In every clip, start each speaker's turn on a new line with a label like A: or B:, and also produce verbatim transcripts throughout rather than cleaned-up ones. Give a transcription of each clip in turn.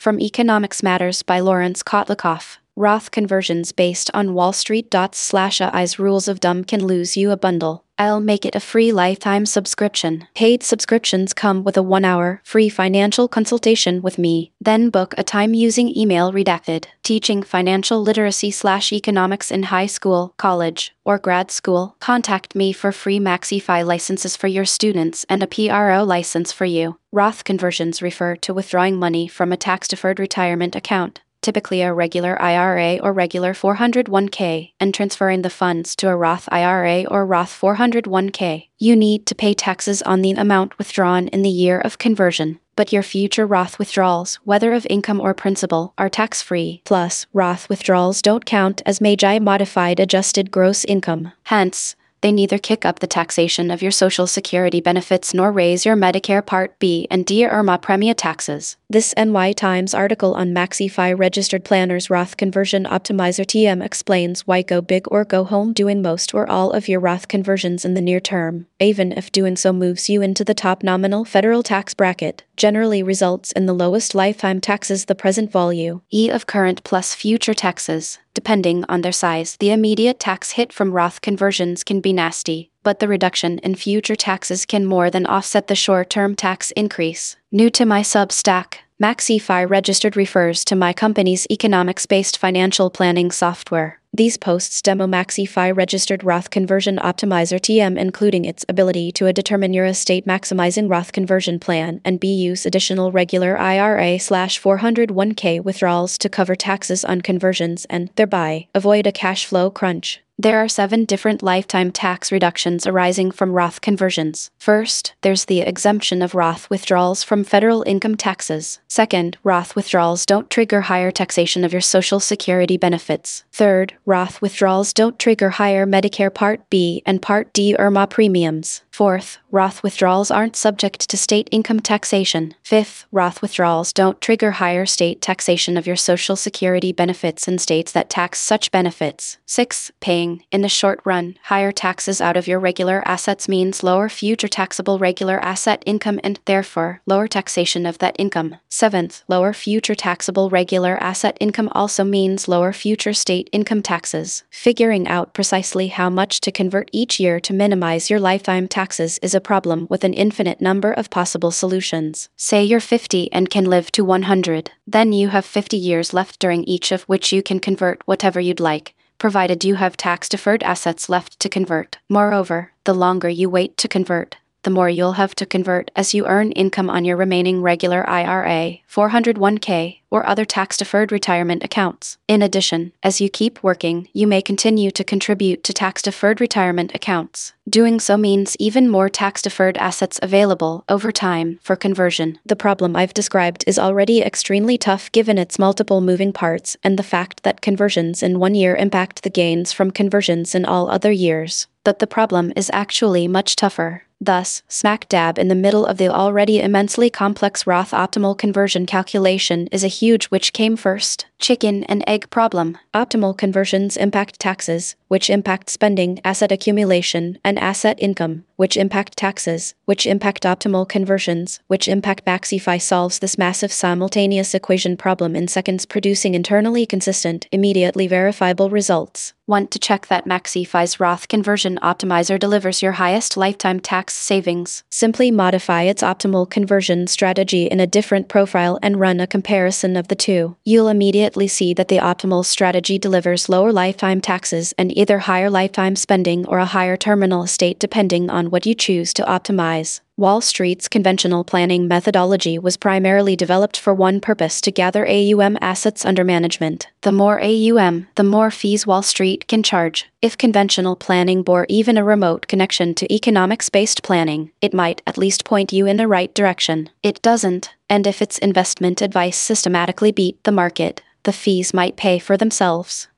A: From Economics Matters by Lawrence Kotlikoff. Roth conversions based on Wall Street slash I's rules of thumb can lose you a bundle. I'll make it a free lifetime subscription. Paid subscriptions come with a one-hour free financial consultation with me. Then book a time using email redacted. Teaching financial literacy slash economics in high school, college, or grad school. Contact me for free MaxiFi licenses for your students and a P R O license for you. Roth conversions refer to withdrawing money from a tax-deferred retirement account, typically a regular I R A or regular four oh one k, and transferring the funds to a Roth I R A or Roth four oh one k. You need to pay taxes on the amount withdrawn in the year of conversion, but your future Roth withdrawals, whether of income or principal, are tax-free. Plus, Roth withdrawals don't count as M A G I modified adjusted gross income. Hence, they neither kick up the taxation of your Social Security benefits nor raise your Medicare Part B and D or M A Premia taxes. This N Y Times article on MaxiFi Registered Planners Roth Conversion Optimizer T M explains why go big or go home doing most or all of your Roth conversions in the near term, even if doing so moves you into the top nominal federal tax bracket, generally results in the lowest lifetime taxes the present value E of current plus future taxes. Depending on their size, the immediate tax hit from Roth conversions can be nasty, but the reduction in future taxes can more than offset the short-term tax increase. New to my Substack, MaxiFi Registered refers to my company's economics-based financial planning software. These posts demo MaxiFi Registered Roth Conversion Optimizer T M, including its ability to determine your estate maximizing Roth conversion plan and B use additional regular I R A slash four oh one k withdrawals to cover taxes on conversions and, thereby, avoid a cash flow crunch. There are seven different lifetime tax reductions arising from Roth conversions. First, there's the exemption of Roth withdrawals from federal income taxes. Second, Roth withdrawals don't trigger higher taxation of your Social Security benefits. Third, Roth withdrawals don't trigger higher Medicare Part B and Part D or M A premiums. Fourth, Roth withdrawals aren't subject to state income taxation. Fifth, Roth withdrawals don't trigger higher state taxation of your Social Security benefits in states that tax such benefits. Sixth, paying, in the short run, higher taxes out of your regular assets means lower future taxable regular asset income and, therefore, lower taxation of that income. Seventh, lower future taxable regular asset income also means lower future state income taxes. Figuring out precisely how much to convert each year to minimize your lifetime taxes is a problem with an infinite number of possible solutions. Say you're fifty and can live to one hundred. Then you have fifty years left, during each of which you can convert whatever you'd like, provided you have tax-deferred assets left to convert. Moreover, the longer you wait to convert, the more you'll have to convert as you earn income on your remaining regular I R A, four oh one k, or other tax-deferred retirement accounts. In addition, as you keep working, you may continue to contribute to tax-deferred retirement accounts. Doing so means even more tax-deferred assets available over time for conversion. The problem I've described is already extremely tough given its multiple moving parts and the fact that conversions in one year impact the gains from conversions in all other years. But the problem is actually much tougher. Thus, smack dab in the middle of the already immensely complex Roth optimal conversion calculation is a huge which came first, chicken and egg problem. Optimal conversions impact taxes, which impact spending, asset accumulation, and asset income, which impact taxes, which impact optimal conversions, which impact MaxiFi solves this massive simultaneous equation problem in seconds, producing internally consistent, immediately verifiable results. Want to check that MaxiFi's Roth Conversion Optimizer delivers your highest lifetime tax savings? Simply modify its optimal conversion strategy in a different profile and run a comparison of the two. You'll immediately see that the optimal strategy delivers lower lifetime taxes and either higher lifetime spending or a higher terminal estate depending on what you choose to optimize. Wall Street's conventional planning methodology was primarily developed for one purpose: to gather A U M assets under management. The more A U M, the more fees Wall Street can charge. If conventional planning bore even a remote connection to economics-based planning, it might at least point you in the right direction. It doesn't, and if its investment advice systematically beat the market, the fees might pay for themselves.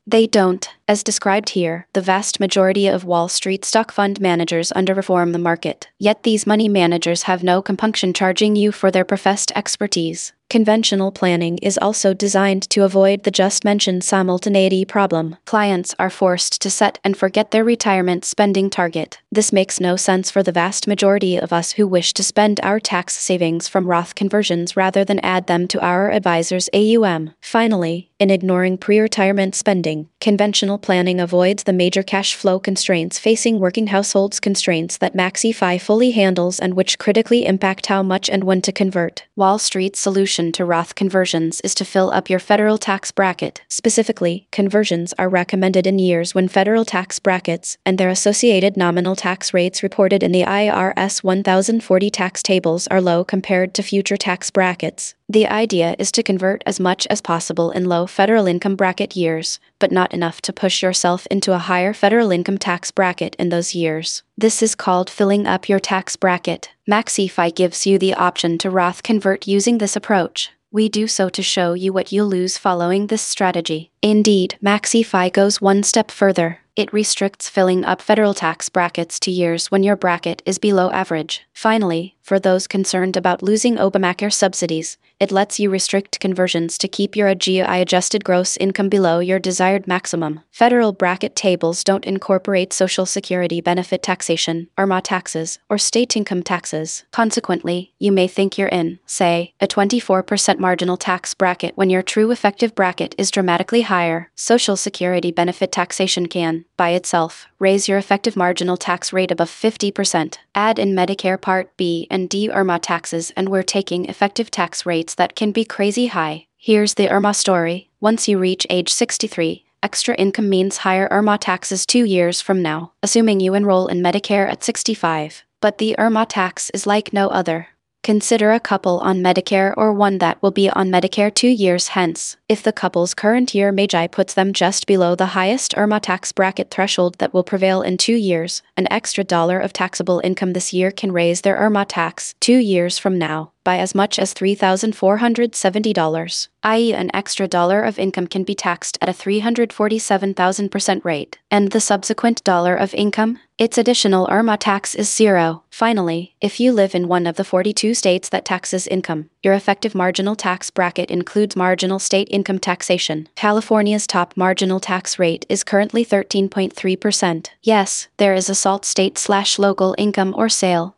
A: They don't. As described here, the vast majority of Wall Street stock fund managers underperform the market, yet these money managers have no compunction charging you for their professed expertise. Conventional planning is also designed to avoid the just mentioned simultaneity problem. Clients are forced to set and forget their retirement spending target. This makes no sense for the vast majority of us who wish to spend our tax savings from Roth conversions rather than add them to our advisor's A U M. Finally, in ignoring pre-retirement spending, conventional planning avoids the major cash flow constraints facing working households, constraints that MaxiFi fully handles and which critically impact how much and when to convert. Wall Street's solution to Roth conversions is to fill up your federal tax bracket. Specifically, conversions are recommended in years when federal tax brackets and their associated nominal tax rates reported in the I R S one thousand forty tax tables are low compared to future tax brackets. The idea is to convert as much as possible in low federal income bracket years, but not enough to push yourself into a higher federal income tax bracket in those years. This is called filling up your tax bracket. MaxiFi gives you the option to Roth convert using this approach. We do so to show you what you'll lose following this strategy. Indeed, MaxiFi goes one step further. It restricts filling up federal tax brackets to years when your bracket is below average. Finally, for those concerned about losing Obamacare subsidies, it lets you restrict conversions to keep your A G I-adjusted gross income below your desired maximum. Federal bracket tables don't incorporate Social Security benefit taxation, or M A taxes, or state income taxes. Consequently, you may think you're in, say, a twenty-four percent marginal tax bracket when your true effective bracket is dramatically higher. Social Security benefit taxation can, by itself, raise your effective marginal tax rate above fifty percent. Add in Medicare Part B and D I R M A taxes and we're taking effective tax rates that can be crazy high. Here's the I R M A story. Once you reach age sixty-three, extra income means higher I R M A taxes two years from now, assuming you enroll in Medicare at sixty-five. But the I R M A tax is like no other. Consider a couple on Medicare or one that will be on Medicare two years hence. If the couple's current year Magi puts them just below the highest I R M A tax bracket threshold that will prevail in two years, an extra dollar of taxable income this year can raise their I R M A tax two years from now by as much as three thousand four hundred seventy dollars, that is an extra dollar of income can be taxed at a three hundred forty-seven thousand percent rate, and the subsequent dollar of income, its additional I R M A tax is zero. Finally, if you live in one of the forty-two states that taxes income, your effective marginal tax bracket includes marginal state income taxation. California's top marginal tax rate is currently thirteen point three percent. Yes, there is a SALT state slash local income or sale,